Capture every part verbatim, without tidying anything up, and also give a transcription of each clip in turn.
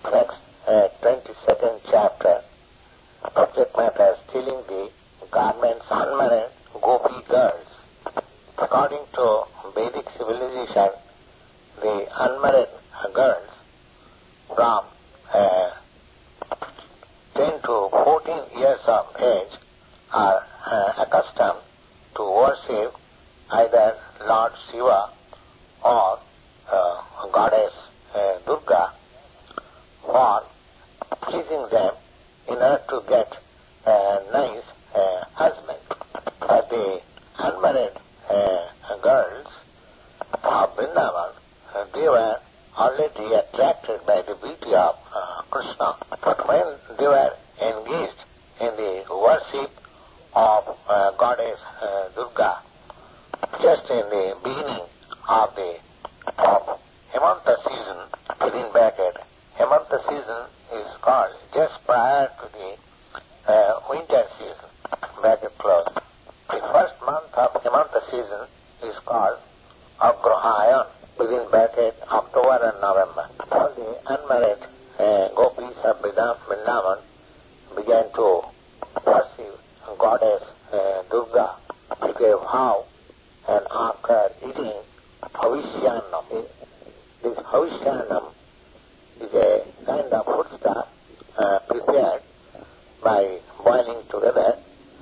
Next, uh, twenty-second chapter, subject matter stealing the garments unmarried gopi girls. According to Vedic civilization, the unmarried girls from uh, ten to fourteen years of age are uh, accustomed to worship either Lord Shiva or uh, Goddess uh, Durga for pleasing them in order to get a nice uh, husband. But the unmarried uh, girls of Vrindavan, uh, they were already attracted by the beauty of uh, Krishna. But when they were engaged in the worship of uh, Goddess uh, Durga, just in the beginning of the of Hemanta season, within bracket, Hemanta season is called just prior to the uh, winter season, bracket close. The first month of Hemanta season is called Agrahayan, within bracket October and November. All the unmarried uh, gopis of Vrindavan began to worship Goddess uh, Durga, took a vow, and after eating Havishyanam, this Havishyanam is a kind of foodstuff uh, prepared by boiling together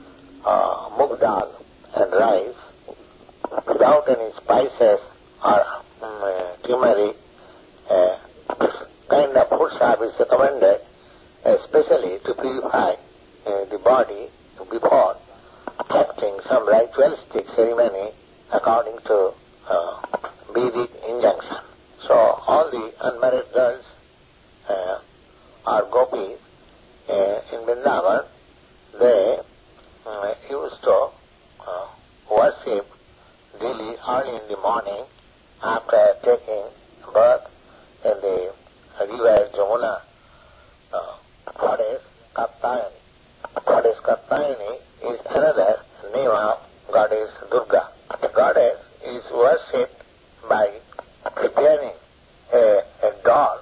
uh, mung dal and rice without any spices or um, uh, turmeric. Uh, this kind of foodstuff is recommended especially to purify uh, the body before acting some ritualistic ceremony according to uh, Vedic injunction. So all the unmarried girls uh, or gopis uh, in Vrindavan, they uh, used to uh, worship daily early in the morning after taking birth in the river Jamuna. Uh, Goddess Katyayani. Goddess Katyayani is another name of Goddess Durga. The goddess is worshipped by preparing a, a doll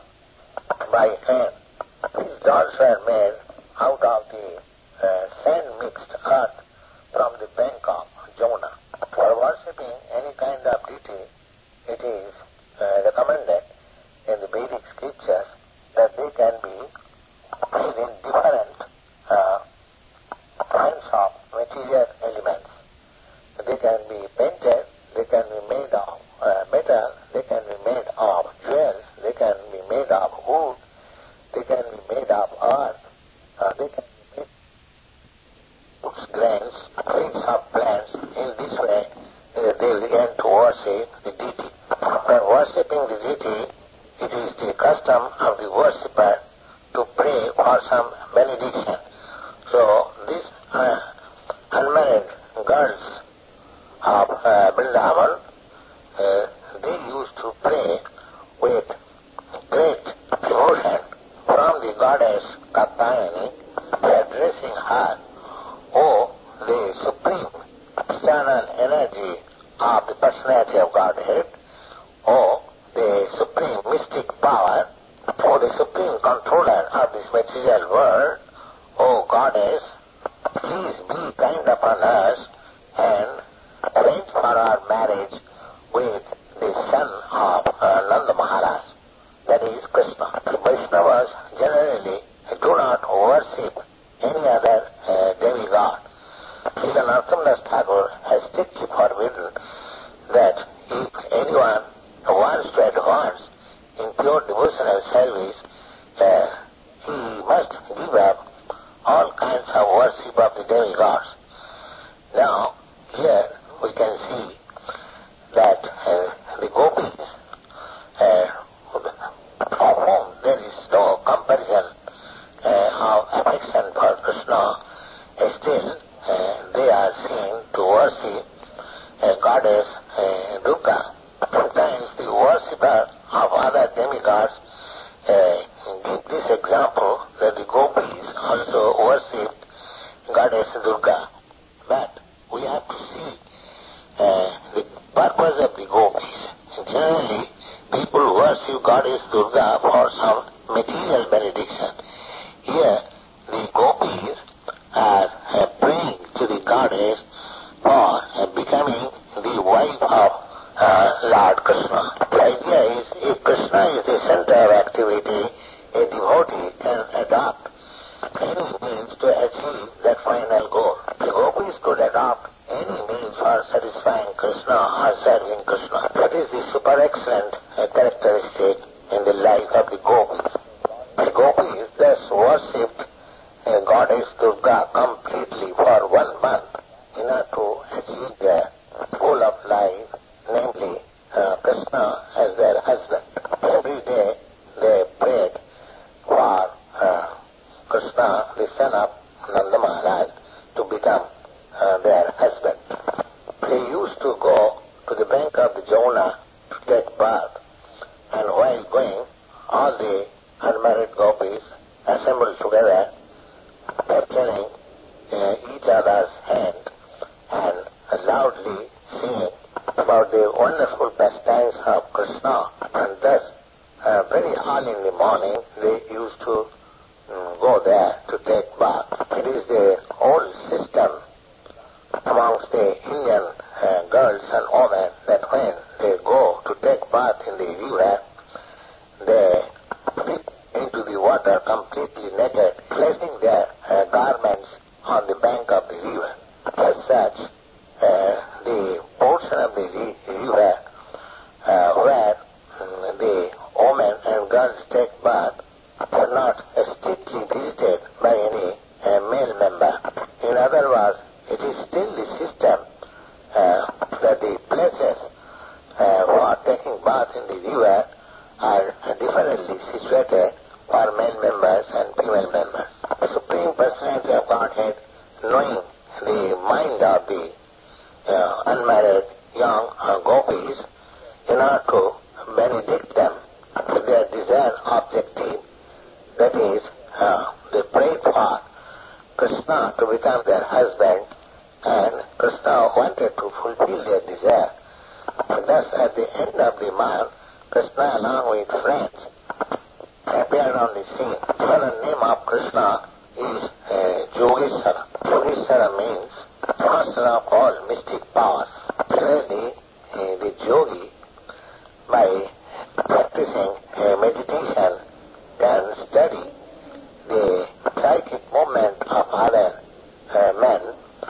by hand. These dolls were made out of the uh, sand-mixed earth from the bank of Jamuna. For worshipping any kind of deity, it is uh, recommended in the Vedic scriptures that they can be made in different uh, kinds of material elements. They can be painted, they can be made of uh, metal, they can be made of jewels, they can be made of wood, they can be made of earth, uh, they can be made of grains, grains of plants. In this way, uh, they begin to worship the deity. After worshipping the deity, it is the custom of the worshipper to pray for some benediction. So these uh, unmarried girls of uh, Vrindavan, uh, they used to pray with great devotion from the goddess Katyayani, addressing her, O the supreme external energy of the personality of Godhead, O the supreme mystic power, O the supreme controller of this material world, O Goddess, please be kind upon us and arrange for our marriage with the son of uh, Nanda Maharaj, that is Krishna. The Vaishnavas generally do not worship any other uh, demigod. Srila Narottam Thakur has strictly forbidden that if anyone wants to advance in pure devotional service, uh, he must give up all kinds of worship of the demigods. Now, here we can see that uh, the gopis, uh, of whom there is no comparison uh, of affection for Krishna, uh, still uh, they are seen to worship uh, Goddess uh, Durga. Sometimes the worshipper of other demigods uh, give this example that the gopis also worshipped Goddess Durga. But we have to see uh, the purpose of the gopis. Generally, people worship Goddess Durga for some material benediction. Here, the gopis are uh, praying to the goddess for uh, becoming the wife of uh, Lord Krishna. The idea is, if Krishna is the center of activity, a devotee can adopt any means to achieve that final goal. The gopis could adopt any means for satisfying Krishna or serving Krishna. That is the super excellent uh, characteristic in the life of the gopis. The gopis thus worshipped uh, Goddess Durga completely for one month in order to achieve their goal of life, namely uh, Krishna as their husband. Every day they prayed for uh, Krishna, the son of Nanda Maharaj, to become uh, their husband. They used to go to the bank of the Jamuna to take bath, and while going, all the unmarried gopis assembled together, touching uh, each other's hand and loudly singing about the wonderful pastimes of Krishna. And thus, uh, very early in the morning, they used to um, go there to take bath. It is the old system amongst the Indian uh, girls and women that when they go to take bath in the river, they dip into the water completely naked, placing their uh, garments on the bank of the river. As such, uh, the portion of the river uh, where um, the women and girls take bath are not uh, strictly visited by any uh, male member. In other words, it is still the system uh, that the places uh, for taking bath in the river are differently situated for male members and female members. The Supreme Personality of Godhead, knowing the mind of the uh, unmarried young uh, gopis, in order to benedict them with their desired objective, that is, uh, they prayed for Krishna to become their husband, and Krishna wanted to fulfill their desire. And thus, at the end of the month, Krishna, along with friends, appeared on the scene. The name of Krishna is uh, Yogeshwara. Yogeshwara means master of all mystic powers. Clearly, uh, the yogi, by practicing uh, meditation, can study the psychic movement of other uh, men.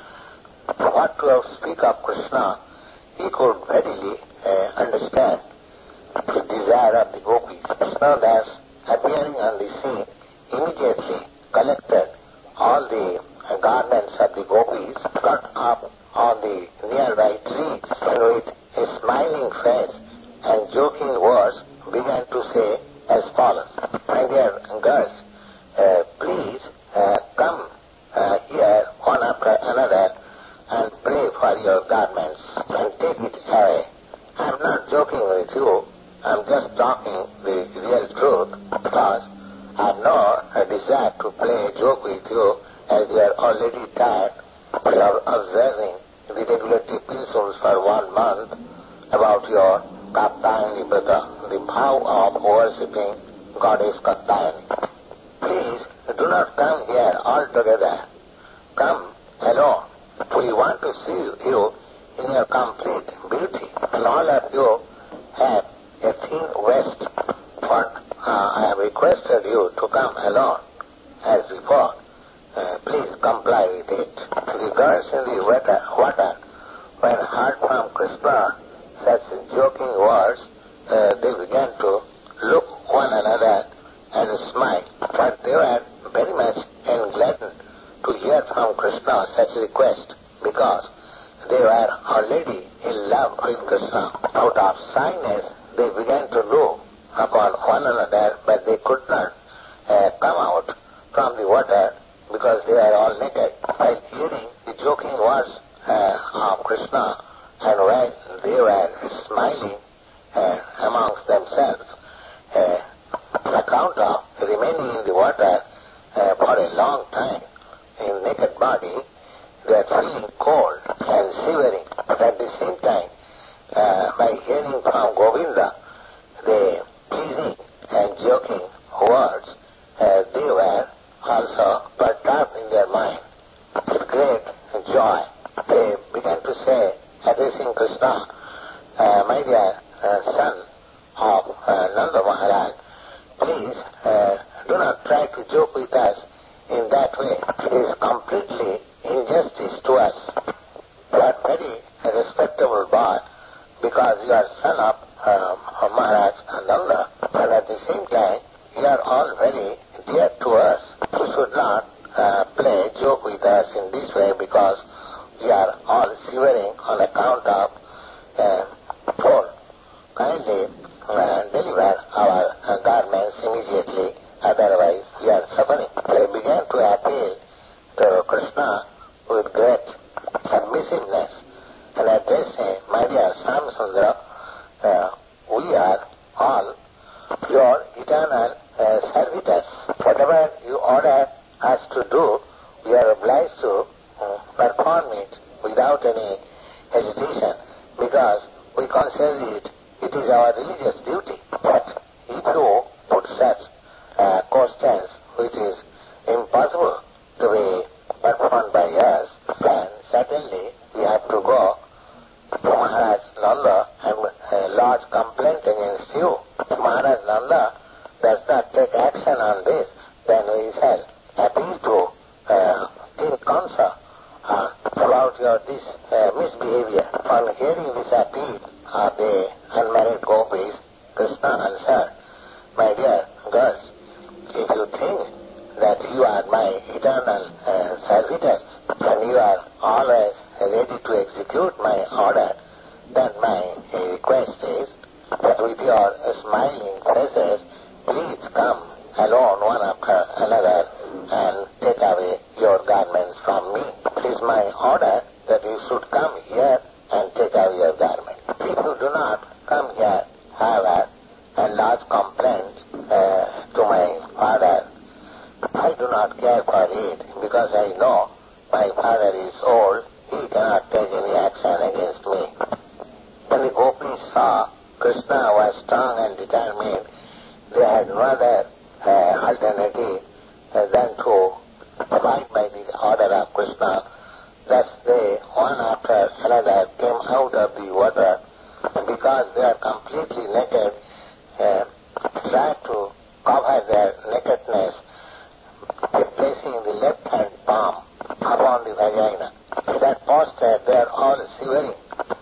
What to speak of Krishna, he could readily uh, understand the desire of the gopis. Krishna, thus appearing on the scene, immediately collected all the uh, garments of the gopis, cut up on the nearby trees, and with a smiling face and joking words began to say as follows: My dear girls, uh, please uh, come uh, here one after another and pray for your garments and take it away. I am not joking with you. I am just talking the real truth, because I have no uh, desire to play a joke with you, as you are already tired of observing the regulatory principles for one month about your Katyayani Vrata, the vow of worshipping Goddess Katyayani. Please do not come here all together. Come alone. We want to see you in your complete beauty. And all of you have a thin waist, but uh, I have requested you to come alone as before. Uh, please comply with it. The girls in the water, water when heard from Krishna such joking words, uh, they began to look one another and smile. But they were very much engladdened to hear from Krishna such request, because they were already in love with Krishna. Out of shyness, they began to look upon one another, but they could not uh, come out from the water because they were all naked. While hearing the joking words uh, of Krishna, and when they were smiling uh, amongst themselves, uh, on account of remaining in the water uh, for a long time in naked body, they are feeling cold and shivering. But at the same time, uh, by hearing from Govinda the pleasing and joking words uh, they were also perturbed in their mind with great joy. They began to say, addressing Krishna, uh, my dear uh, son of uh, Nanda Maharaj, please uh, do not try to joke with us in that way. It is completely injustice to us. You are very respectable boy because you are son of um, Maharaj Nanda, but at the same time you are all very dear to us. You should not uh, play joke with us in this way because we are all shivering on account of uh, cold. Kindly uh, deliver our uh, garments immediately, otherwise we are suffering. They began to appeal to Krishna with great submissiveness and address him, my dear Samsundara, uh, we are all your eternal uh, servitors. Whatever you order us to do, we are obliged to uh, perform it without any hesitation because we consider it, it is our religious duty. But if you put such uh, questions which is impossible to be performed by us, then certainly we have to go to Maharaj Nanda and uh, lodge complaint against you. If Maharaj Nanda does not take action on this, then we shall appeal to uh, King Kamsa uh, about your this uh, misbehavior. On hearing this appeal of the unmarried gopis, Krishna answered, my dear girls, if you think that you are my eternal uh, servitors and you are always ready to execute my order, then my uh, request is that with your smiling faces, please come alone one after another and take away your garments from me. It is my order that you should come here and take away your garments. If you do not come here, however, and lodge complaint uh, to my father, I do not care for it because I know my father is old, he cannot take any action against me. When the gopis saw Krishna was strong and determined, they had no other uh, alternative uh, than to abide by the order of Krishna. Thus they, one after another, came out of the water because they are completely naked, uh, tried to cover their nakedness by placing the left hand palm upon the vagina. In that posture they are all shivering,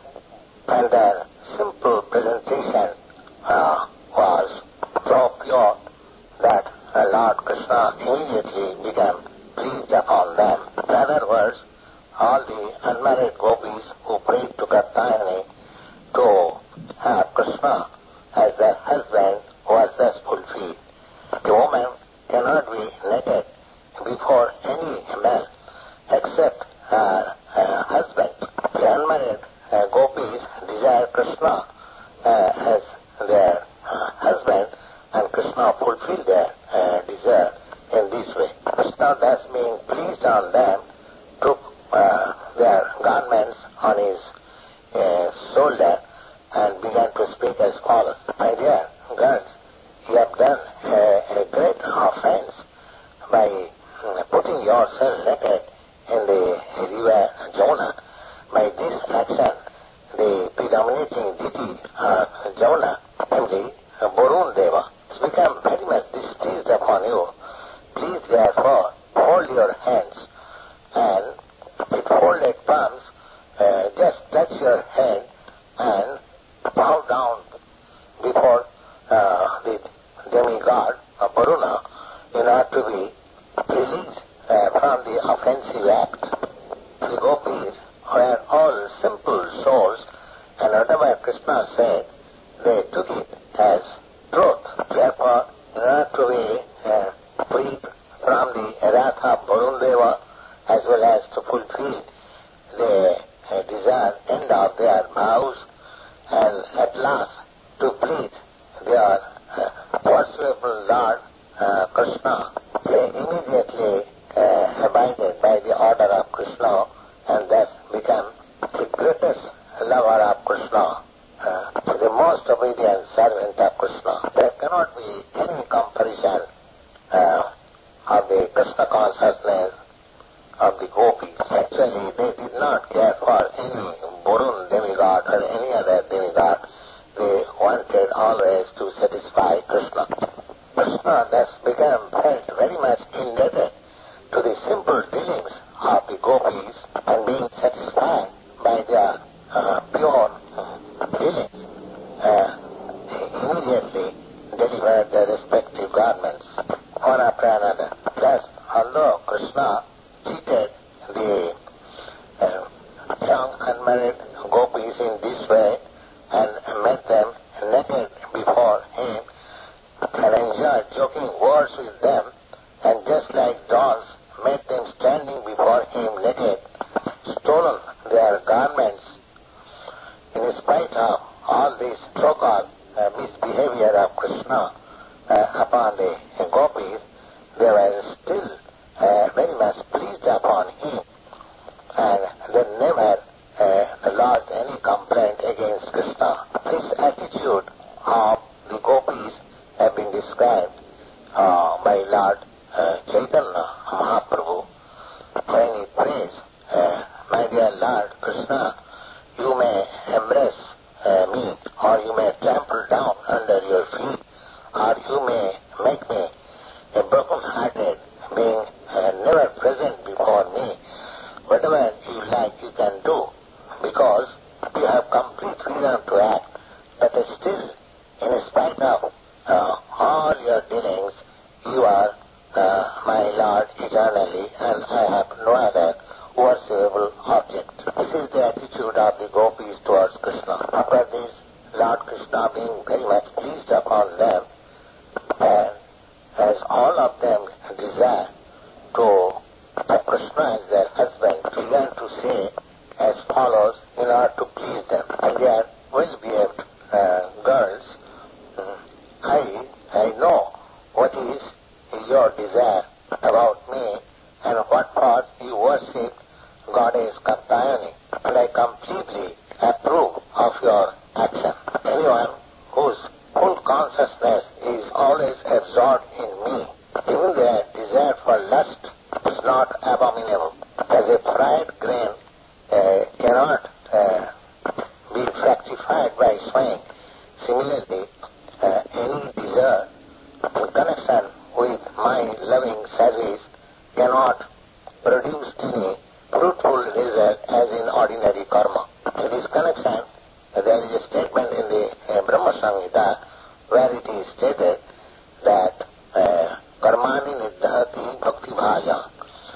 and their simple presentation uh, was so pure that uh, Lord Krishna immediately became pleased upon them. In other words, all the unmarried gopis who prayed to Katyayani to have Krishna as their husband was thus fulfilled. The woman cannot be naked before any man except her uh, husband. The unmarried uh, gopis desire Krishna uh, as their uh, husband, and Krishna fulfilled their uh, desire in this way. Krishna, thus being pleased on them, took uh, their garments on his uh, shoulder and began to speak as follows. My dear girls, you have done a, a great offense by uh, putting yourself naked in the river Jamuna. By this action, the predominating deity of Jamuna, namely Varun Deva, has become very much displeased upon you. Please therefore hold your hands and with folded palms uh, just touch your head and bow down before uh, the demigod of Varuna in order to be released uh, from the offensive act. The gopis were all simple souls, and whatever Krishna said, they took it as truth. Therefore, in order to be uh, freed from the wrath of Varun Deva as well as to fulfill the uh, desired end of their vows, and at last to please their uh, worshipful Lord uh, Krishna, they immediately uh, abided by the order of Krishna and thus become the greatest lover of Krishna, uh, the most obedient servant of Krishna. There cannot be any comparison uh, of the Krishna consciousness of the gopis. Actually, they did not care for any Varun demigod or any other demigod. They wanted always to satisfy Krishna. Krishna thus became felt very much indebted to the simple dealings of the gopis, and being satisfied by their uh, pure dealings, uh, he immediately delivered their respective garments one after another. Thus, although Krishna cheated the uh, young unmarried gopis in this way and made them naked before him and enjoyed joking words with them, and just like dolls made them standing before him naked, stolen their garments. In spite of all this so-called uh, misbehavior of Krishna uh, upon the uh, gopis, they were still uh, very much pleased upon him, and they never uh, lodged any complaint against Krishna. This attitude of the gopis have been described uh, by Lord uh, Chaitanya Mahaprabhu when he prays, uh, my dear Lord Krishna, you may embrace uh, me, or you may trample down under your feet, or you may make me a broken-hearted being uh, never present before me. Whatever you like you can do, because you have complete freedom to act, but still, in spite of uh, all your dealings, you are uh, my Lord eternally, and I have no other worshipable object. This is the attitude of the gopis towards Krishna. After this, Lord Krishna being very much pleased upon them, and as all of them desire to have Krishna as their husband, began to say as follows in order to please them. And they are well-behaved uh, girls. I, I know what is your desire about me and what part you worship Goddess Katyayani, and I completely approve of your action. Anyone whose full consciousness is always absorbed in me, even their desire for lust is not abominable. As a fried grain uh, cannot uh, be fructified by swaying, similarly, uh, any desire in connection with my loving service cannot produce any fruitful result as in ordinary karma. In this connection, there is a statement in the uh, Brahma Samhita where it is stated that uh, karmani niddhati bhakti bhaja.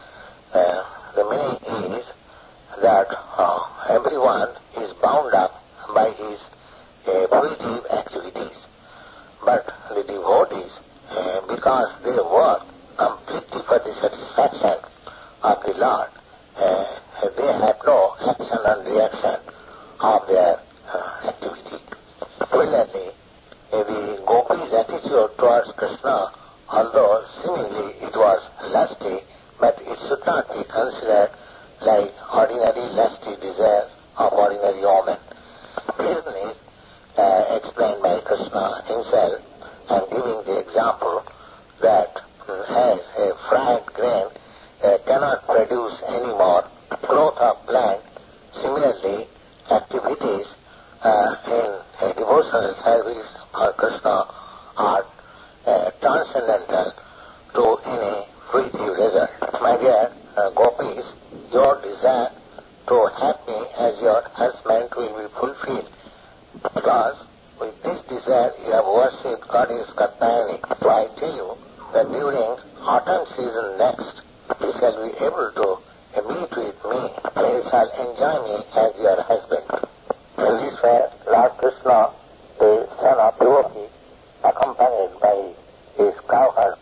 Uh, the meaning is that uh, everyone is bound up by his uh, positive activities, but the devotees, uh, because they work completely for the satisfaction of the Lord, uh, they have no action and reaction of their uh, activity. Similarly, uh, the gopis' attitude towards Krishna, although seemingly it was lusty, but it should not be considered like ordinary lusty desires of ordinary women. Reason is uh, explained by Krishna himself, and giving the example that uh, as a fried grain uh, cannot produce any more growth of plant, similarly activities uh, in a devotional service for Krishna are uh, transcendental to any fruitive result. My dear uh, gopis, your desire to have me as your husband will be fulfilled, because with this desire you have worshipped Goddess Katyayani. So I tell you that during autumn season next, you shall be able to meet with me, and you shall enjoy me as your husband. In this way, Lord Krishna, the son of Devaki, accompanied by his cowherd.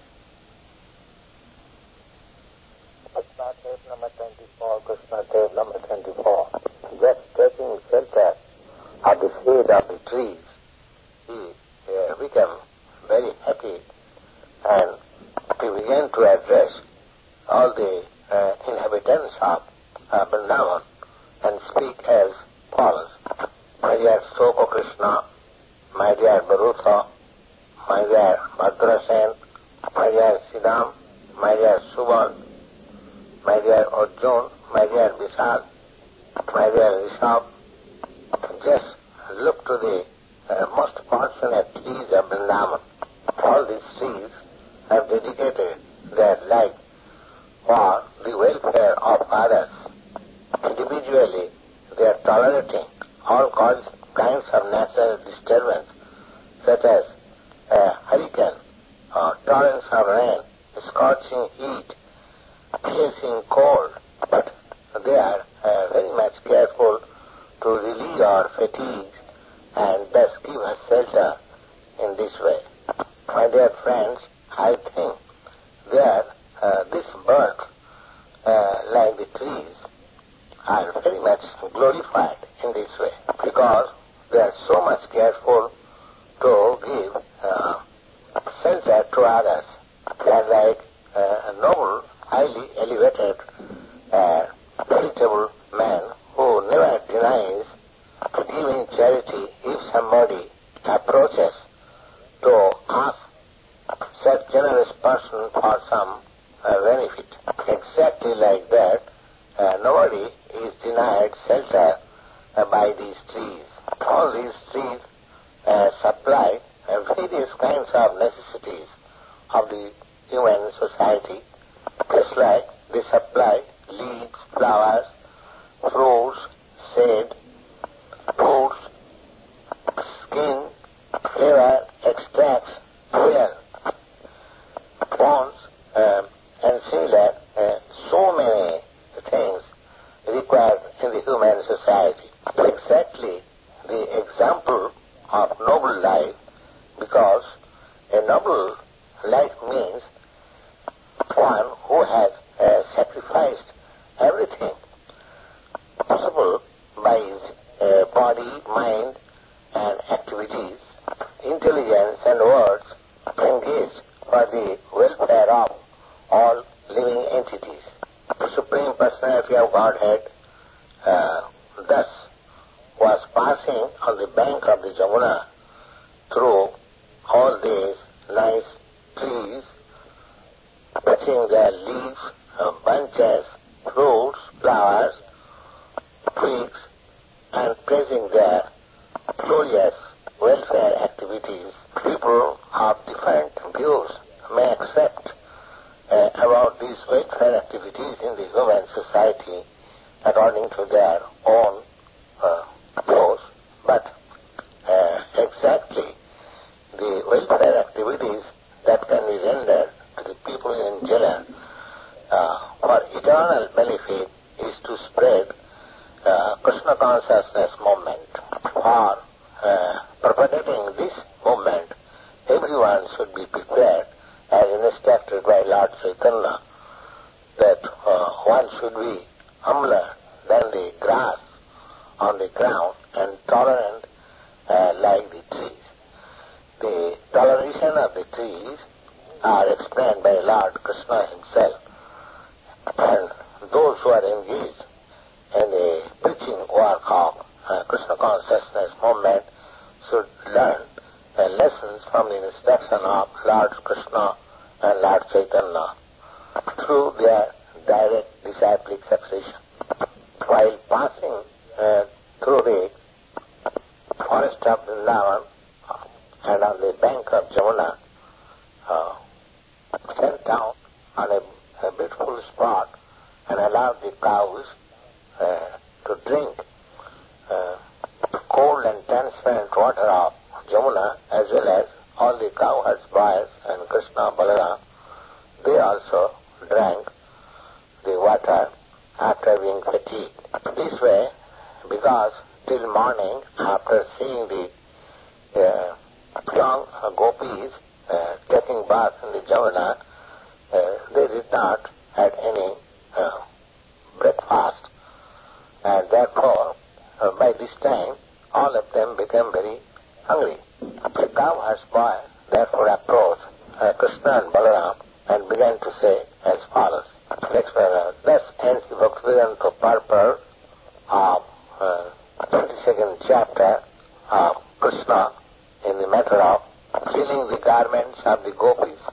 Krishna tape number twenty-four, Krishna tape number twenty-four. Just taking shelter of the shade of the trees, he uh, became very happy, and he began to address all the uh, inhabitants of uh, Vrindavan and speak as follows. My dear Soko Krishna, my dear Bharata, my dear Bhadrasen, my dear Siddham, my dear Subal, my dear Arjun, my dear Vishal, my dear Rishabh, just look to the uh, most fortunate trees of Vrindavan. All these trees have dedicated their life for the welfare of others. Individually, they are tolerating all kinds of natural disturbance, such as a hurricane, or torrents of rain, scorching heat, piercing cold, but they are uh, very much careful to relieve our fatigue and thus give us shelter in this way. My dear friends, I think that uh, these birds, uh, like the trees, are very much glorified in this way because they are so much careful to give uh, shelter to others. They are like uh, a noble, highly elevated, uh, veritable man who never denies giving charity if somebody approaches to ask such generous person for some uh, benefit. Exactly like that, uh, nobody is denied shelter uh, by these trees. All these trees uh, supply uh, various kinds of necessities of the human society, just like they supply leaves, flowers, fruits, shade, foods, skin, flavor, extracts, fuel, bonds, um, and similar, uh, so many things required in the human society. Exactly the example of noble life, because a noble life means one who has uh, sacrificed everything possible by his uh, body, mind, and activities, intelligence, and words engaged for the welfare of all living entities. The Supreme Personality of Godhead uh, thus was passing on the bank of the Jamuna through all these nice trees, touching their leaves, uh, bunches, fruits, flowers, twigs, and praising their glorious welfare activities. People of different views may accept uh, about these welfare activities in the human society according to their own uh, views, but uh, exactly the welfare activities that can be rendered to the people in general uh, for eternal benefit is to spread uh, Krishna consciousness movement. For uh, propagating this movement, everyone should be prepared, as instructed by Lord Chaitanya, that uh, one should be humbler than the grass on the ground and tolerant uh, like the trees. The toleration of the trees are explained by Lord Krishna himself, and those who are engaged in the preaching work of uh, Krishna consciousness movement should learn uh, lessons from the instruction of Lord Krishna and Lord Chaitanya through their direct disciplic succession. While passing uh, through the forest of Vrindavan and on the bank of Jamuna, uh, sat down on a, a beautiful spot and allowed the cows uh, to drink uh, cold and transparent water of Jamuna, as well as all the cowherds, boys, and Krishna, Balaram. They also drank the water after being fatigued. This way, because till morning, after seeing the uh, young uh, gopis uh, taking bath in the Jamuna, uh, they did not have any uh, breakfast, and therefore, uh, by this time, all of them became very hungry. The cowherd's boy therefore approached uh, Krishna and Balaram and began to say as follows. Next paragraph. Thus ends the Bhaktivedanta purport of uh, twenty-second chapter of Krishna in the matter of cleaning the garments of the gopis.